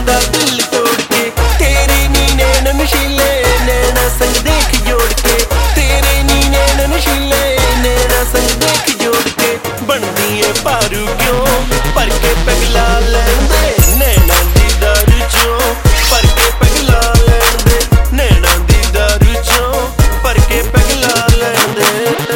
दा दिल तोड़ के। तेरे नी नैन नशीले नैना संग देख जोड़ के। तेरे नी नैन नशीले नैना संग देख जोड़ के। बनदी है पारू क्यों पर के पगला लैंदे नैना दी दारू चों पर के पगला लैंदे नैना दी दारू चों पर के पगला लैंदे।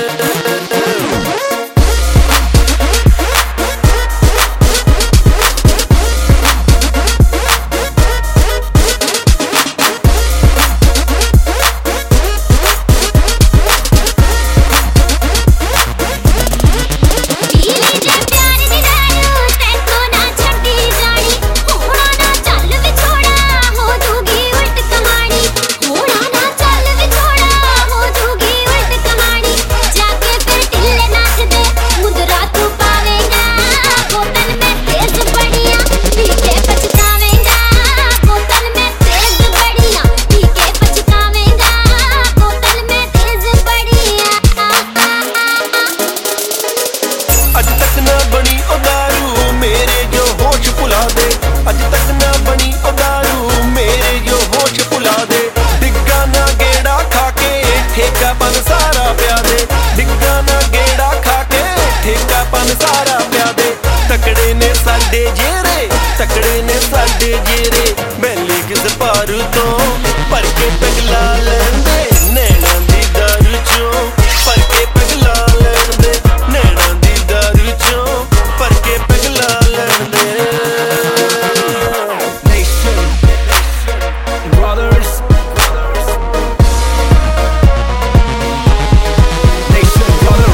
अज तक ना बनी ओ दारू मेरे जो होश भुला दे। अज तक ना बनी ओ दारू मेरे जो होश भुला दे। डिग्गा ना गेड़ा खा के ठेकापन सारा प्या दे। डिग्गा ना गेड़ा खा के ठेकापन सारा प्या दे। तकड़े ने साडे जेरे तकड़े ने साडे जेरे बैली किस पारू तो पर के पगला लैंदे नैना दी दारू चों पर के पगला लैंदे नैना दी दारू चों पर के पगला लैंदे। Nation, brothers, nation, brother.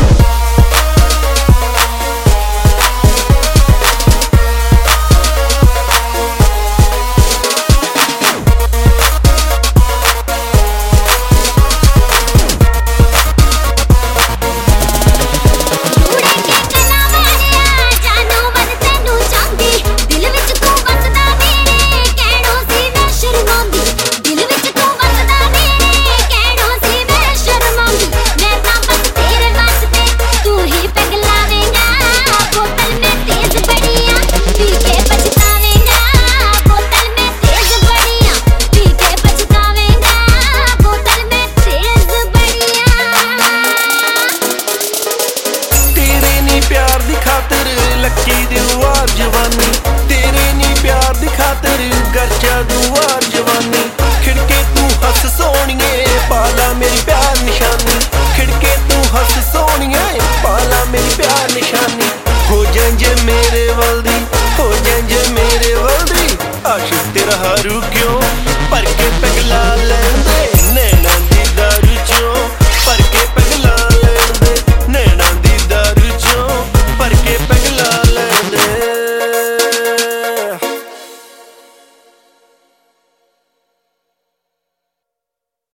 प्यार दी खातिर लक्की दी वार जवानी।